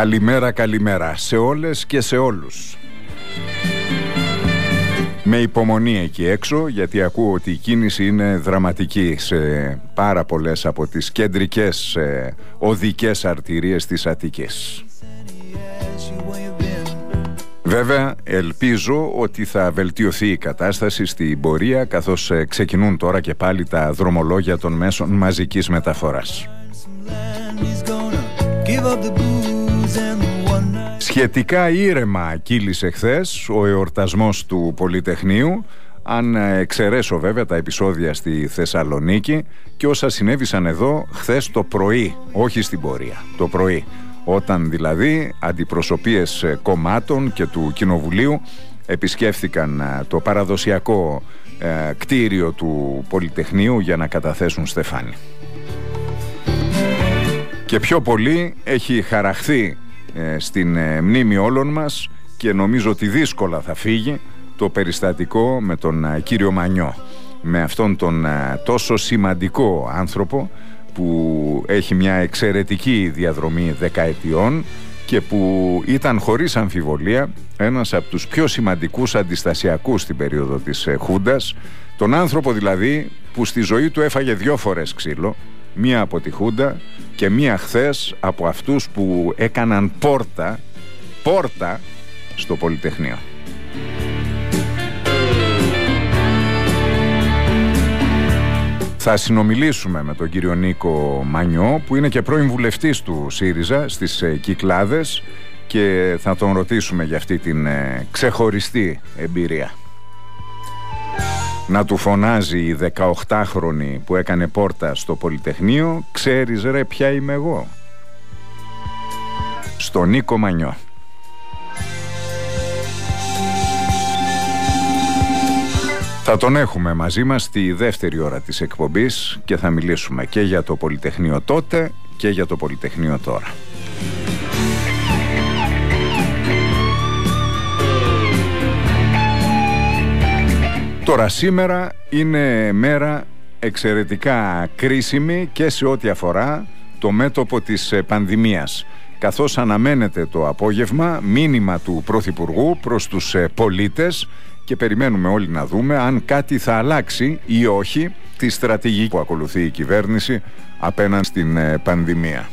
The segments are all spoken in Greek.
Καλημέρα, καλημέρα σε όλες και σε όλους. Με υπομονή εκεί έξω, γιατί ακούω ότι η κίνηση είναι δραματική σε πάρα πολλές από τις κεντρικές οδικές αρτηρίες της Αττικής. Βέβαια, ελπίζω ότι θα βελτιωθεί η κατάσταση στην πορεία, καθώς ξεκινούν τώρα και πάλι τα δρομολόγια των μέσων μαζικής μεταφοράς. Σχετικά ήρεμα κύλησε χθες ο εορτασμός του Πολυτεχνείου, αν εξαιρέσω βέβαια τα επεισόδια στη Θεσσαλονίκη και όσα συνέβησαν εδώ χθες το πρωί, όχι στην πορεία, το πρωί, όταν δηλαδή αντιπροσωπείες κομμάτων και του Κοινοβουλίου επισκέφθηκαν το παραδοσιακό κτίριο του Πολυτεχνείου για να καταθέσουν στεφάνι. Και πιο πολύ έχει χαραχθεί στην μνήμη όλων μας και νομίζω ότι δύσκολα θα φύγει το περιστατικό με τον κύριο Μανιό, με αυτόν τον τόσο σημαντικό άνθρωπο που έχει μια εξαιρετική διαδρομή δεκαετιών και που ήταν χωρίς αμφιβολία ένας από τους πιο σημαντικούς αντιστασιακούς στην περίοδο της Χούντας, τον άνθρωπο δηλαδή που στη ζωή του έφαγε 2 φορές ξύλο, μία από τη Χούντα και μία χθες από αυτούς που έκαναν πόρτα στο Πολυτεχνείο. Θα συνομιλήσουμε με τον κύριο Νίκο Μανιό, που είναι και πρώην βουλευτής του ΣΥΡΙΖΑ στις Κυκλάδες, και θα τον ρωτήσουμε για αυτή την ξεχωριστή εμπειρία. Να του φωνάζει η 18χρονη που έκανε πόρτα στο Πολυτεχνείο, «Ξέρεις ρε ποια είμαι εγώ?» Στο Νίκο Μανιό. Θα τον έχουμε μαζί μας στη δεύτερη ώρα της εκπομπής και θα μιλήσουμε και για το Πολυτεχνείο τότε και για το Πολυτεχνείο τώρα. Τώρα σήμερα είναι μέρα εξαιρετικά κρίσιμη και σε ό,τι αφορά το μέτωπο της πανδημίας, καθώς αναμένεται το απόγευμα μήνυμα του Πρωθυπουργού προς τους πολίτες και περιμένουμε όλοι να δούμε αν κάτι θα αλλάξει ή όχι τη στρατηγική που ακολουθεί η κυβέρνηση απέναντι στην πανδημία.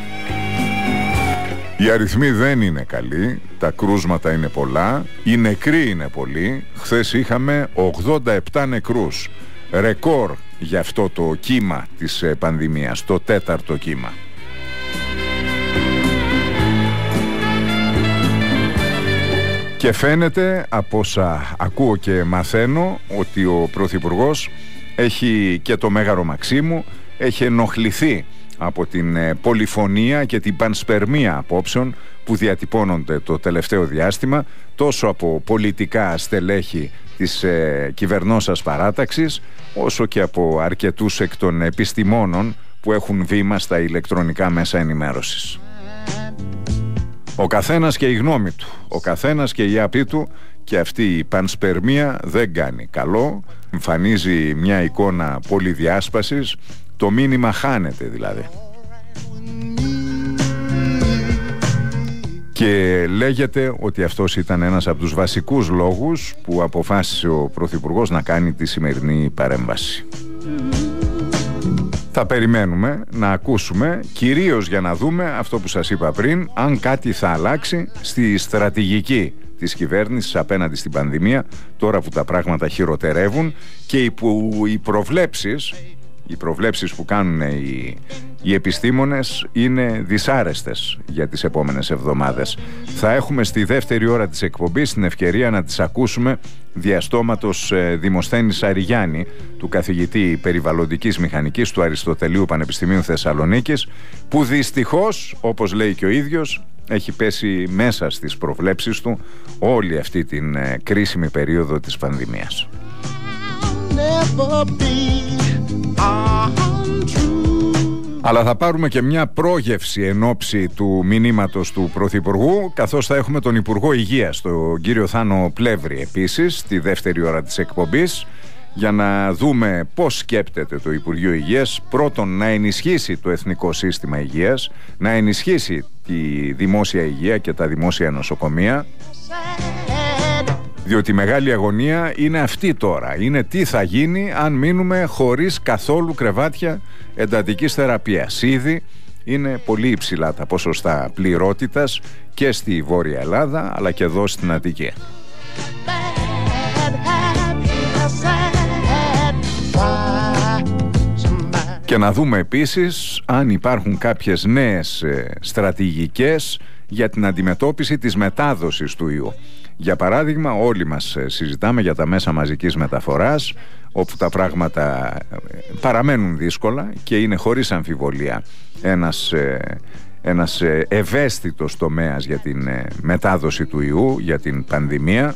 Οι αριθμοί δεν είναι καλοί, τα κρούσματα είναι πολλά, οι νεκροί είναι πολλοί. Χθες είχαμε 87 νεκρούς, ρεκόρ για αυτό το κύμα της πανδημίας, το 4ο κύμα. Και φαίνεται από όσα ακούω και μαθαίνω ότι ο Πρωθυπουργός έχει και το Μέγαρο Μαξίμου, έχει ενοχληθεί από την πολυφωνία και την πανσπερμία απόψεων που διατυπώνονται το τελευταίο διάστημα, τόσο από πολιτικά στελέχη της κυβερνώσας παράταξης, όσο και από αρκετούς εκ των επιστημόνων που έχουν βήμα στα ηλεκτρονικά μέσα ενημέρωσης. Ο καθένας και η γνώμη του, ο καθένας και η απή του, και αυτή η πανσπερμία δεν κάνει καλό, εμφανίζει μια εικόνα πολυδιάσπασης, το μήνυμα χάνεται δηλαδή. Και λέγεται ότι αυτός ήταν ένας από τους βασικούς λόγους που αποφάσισε ο Πρωθυπουργός να κάνει τη σημερινή παρέμβαση. Θα περιμένουμε να ακούσουμε, κυρίως για να δούμε αυτό που σας είπα πριν, αν κάτι θα αλλάξει στη στρατηγική της κυβέρνησης απέναντι στην πανδημία, τώρα που τα πράγματα χειροτερεύουν και που οι προβλέψεις που κάνουν οι επιστήμονες είναι δυσάρεστες για τις επόμενες εβδομάδες. Θα έχουμε στη δεύτερη ώρα της εκπομπής την ευκαιρία να τις ακούσουμε διαστόματος Δημοσθένης Αριγιάννη, του καθηγητή περιβαλλοντικής μηχανικής του Αριστοτελείου Πανεπιστημίου Θεσσαλονίκης, που δυστυχώς, όπως λέει και ο ίδιος, έχει πέσει μέσα στις προβλέψεις του όλη αυτή την κρίσιμη περίοδο της πανδημίας. Αλλά θα πάρουμε και μια πρόγευση εν ώψη του μηνύματος του Πρωθυπουργού, καθώς θα έχουμε τον Υπουργό Υγείας, τον κύριο Θάνο Πλεύρη, επίσης, στη δεύτερη ώρα της εκπομπής, για να δούμε πώς σκέπτεται το Υπουργείο Υγείας, πρώτον να ενισχύσει το Εθνικό Σύστημα Υγείας, να ενισχύσει τη δημόσια υγεία και τα δημόσια νοσοκομεία, διότι η μεγάλη αγωνία είναι αυτή τώρα. Είναι τι θα γίνει αν μείνουμε χωρίς καθόλου κρεβάτια εντατικής θεραπείας. Ήδη είναι πολύ υψηλά τα ποσοστά πληρότητας και στη Βόρεια Ελλάδα αλλά και εδώ στην Αττική. Και να δούμε επίσης αν υπάρχουν κάποιες νέες στρατηγικές για την αντιμετώπιση της μετάδοσης του ιού. Για παράδειγμα, όλοι μας συζητάμε για τα μέσα μαζικής μεταφοράς, όπου τα πράγματα παραμένουν δύσκολα και είναι χωρίς αμφιβολία ένας ευαίσθητος τομέας για την μετάδοση του ιού, για την πανδημία,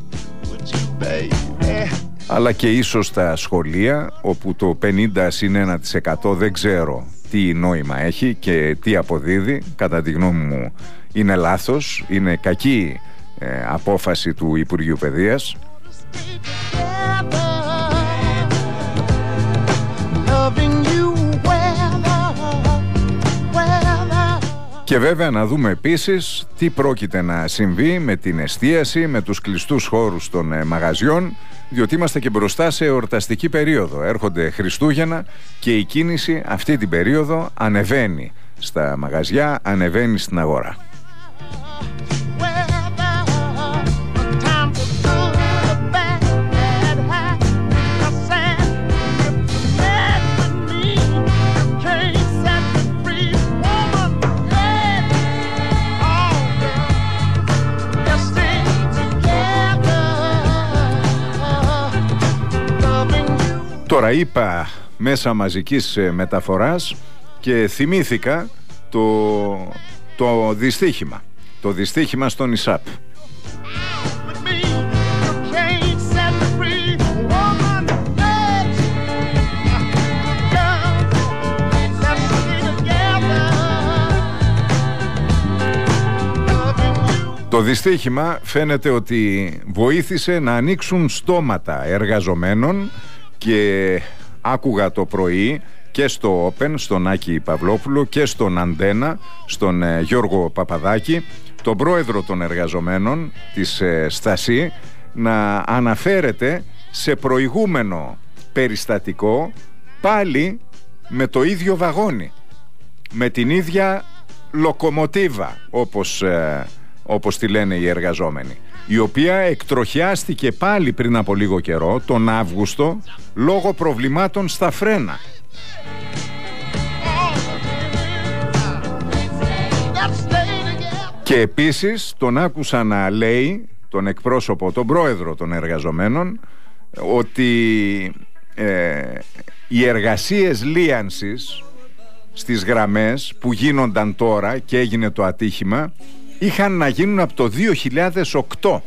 αλλά και ίσως τα σχολεία, όπου το 50-1% δεν ξέρω τι νόημα έχει και τι αποδίδει. Κατά τη γνώμη μου είναι λάθος, είναι κακή απόφαση του Υπουργείου Παιδείας. Και βέβαια να δούμε επίσης τι πρόκειται να συμβεί με την εστίαση, με τους κλειστούς χώρους των μαγαζιών, διότι είμαστε και μπροστά σε εορταστική περίοδο. Έρχονται Χριστούγεννα και η κίνηση αυτή την περίοδο ανεβαίνει στα μαγαζιά, ανεβαίνει στην αγορά. Τώρα είπα μέσα μαζικής μεταφοράς και θυμήθηκα το δυστύχημα. Το δυστύχημα στον ΙΣΑΠ. Το δυστύχημα φαίνεται ότι βοήθησε να ανοίξουν στόματα εργαζομένων και άκουγα το πρωί και στο Open, στον Άκη Παυλόπουλο, και στον Αντένα, στον Γιώργο Παπαδάκη, τον πρόεδρο των εργαζομένων της Στασί, να αναφέρεται σε προηγούμενο περιστατικό, πάλι με το ίδιο βαγόνι, με την ίδια λοκομοτίβα, όπως τη λένε οι εργαζόμενοι, η οποία εκτροχιάστηκε πάλι πριν από λίγο καιρό, τον Αύγουστο, λόγω προβλημάτων στα φρένα. Και επίσης τον άκουσα να λέει, τον εκπρόσωπο, τον πρόεδρο των εργαζομένων, ότι οι εργασίες λίανσης στις γραμμές που γίνονταν τώρα και έγινε το ατύχημα είχαν να γίνουν από το 2008.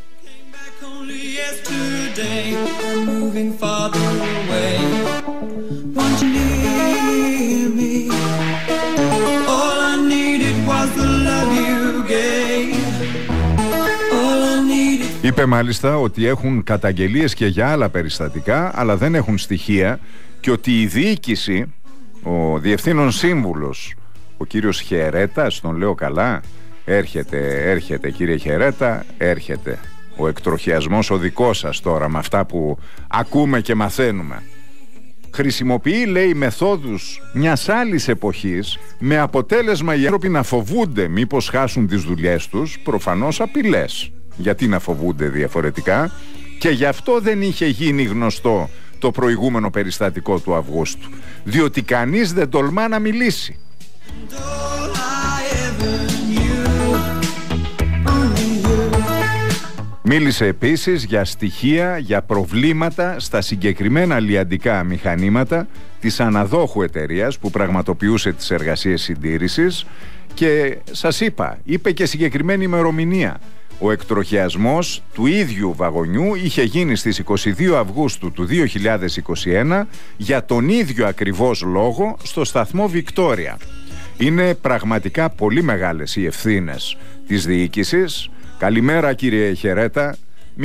Είπε μάλιστα ότι έχουν καταγγελίες και για άλλα περιστατικά, αλλά δεν έχουν στοιχεία, και ότι η διοίκηση, ο διευθύνων σύμβουλος, ο κύριος Χερέτας, τον λέω καλά, έρχεται κύριε Χερέτα, έρχεται ο εκτροχιασμός ο δικός σας τώρα, με αυτά που ακούμε και μαθαίνουμε. Χρησιμοποιεί, λέει, μεθόδους μιας άλλης εποχής, με αποτέλεσμα οι άνθρωποι να φοβούνται μήπως χάσουν τις δουλειές τους, προφανώς απειλές. Γιατί να φοβούνται διαφορετικά? Και γι' αυτό δεν είχε γίνει γνωστό το προηγούμενο περιστατικό του Αυγούστου, διότι κανείς δεν τολμά να μιλήσει. Μίλησε επίσης για στοιχεία, για προβλήματα στα συγκεκριμένα λιαντικά μηχανήματα της αναδόχου εταιρείας που πραγματοποιούσε τις εργασίες συντήρησης, και σας είπε και συγκεκριμένη ημερομηνία. Ο εκτροχιασμός του ίδιου βαγονιού είχε γίνει στις 22 Αυγούστου του 2021 για τον ίδιο ακριβώς λόγο στο σταθμό Βικτόρια. Είναι πραγματικά πολύ μεγάλες οι ευθύνες της διοίκησης. Καλημέρα κύριε Χερέτα,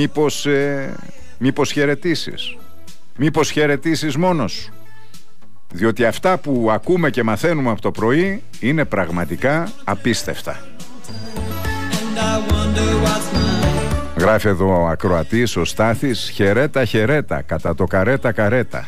μήπως χαιρετήσεις? Μήπως χαιρετήσεις μόνος σου? διότι αυτά που ακούμε και μαθαίνουμε από το πρωί είναι πραγματικά απίστευτα. Γράφει εδώ ο ακροατής, ο Στάθης, χαιρέτα χαιρέτα, κατά το καρέτα καρέτα.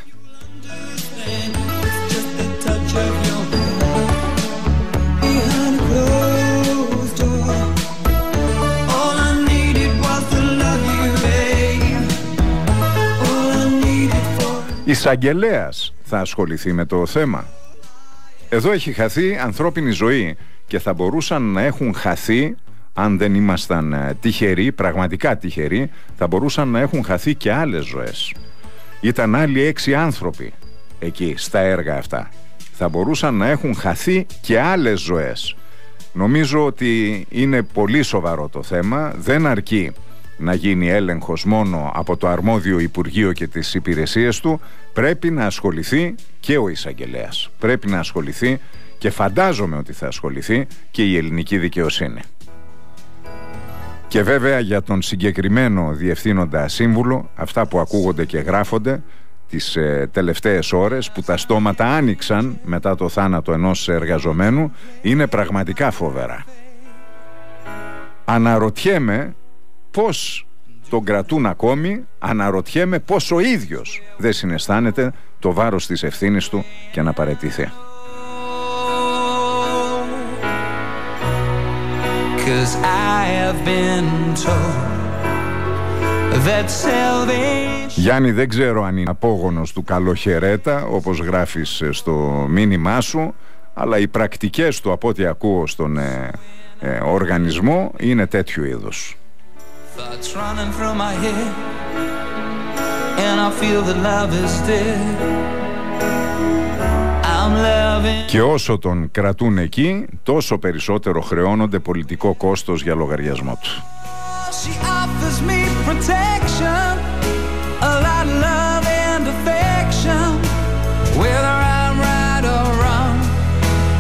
Εισαγγελέας θα ασχοληθεί με το θέμα. Εδώ έχει χαθεί ανθρώπινη ζωή και θα μπορούσαν να έχουν χαθεί, αν δεν ήμασταν τυχεροί, πραγματικά τυχεροί, θα μπορούσαν να έχουν χαθεί και άλλες ζωές. Ήταν άλλοι 6 άνθρωποι εκεί στα έργα αυτά. Θα μπορούσαν να έχουν χαθεί και άλλες ζωές. Νομίζω ότι είναι πολύ σοβαρό το θέμα. Δεν αρκεί να γίνει έλεγχος μόνο από το αρμόδιο Υπουργείο και τις υπηρεσίες του. Πρέπει να ασχοληθεί και ο εισαγγελέας. Πρέπει να ασχοληθεί και φαντάζομαι ότι θα ασχοληθεί και η ελληνική δικαιοσύνη. Και βέβαια για τον συγκεκριμένο διευθύνοντα σύμβουλο, αυτά που ακούγονται και γράφονται τις τελευταίες ώρες, που τα στόματα άνοιξαν μετά το θάνατο ενός εργαζομένου, είναι πραγματικά φοβερά. Αναρωτιέμαι πώς τον κρατούν ακόμη, αναρωτιέμαι πώς ο ίδιος δεν συναισθάνεται το βάρος της ευθύνης του και να παραιτηθεί. Γιάννη, δεν ξέρω αν είναι απόγονος του καλοχαιρέτα, όπως γράφεις στο μήνυμά σου, αλλά οι πρακτικές του, από ό,τι ακούω στον οργανισμό, είναι τέτοιου είδους. Και όσο τον κρατούν εκεί, τόσο περισσότερο χρεώνονται πολιτικό κόστος για λογαριασμό του.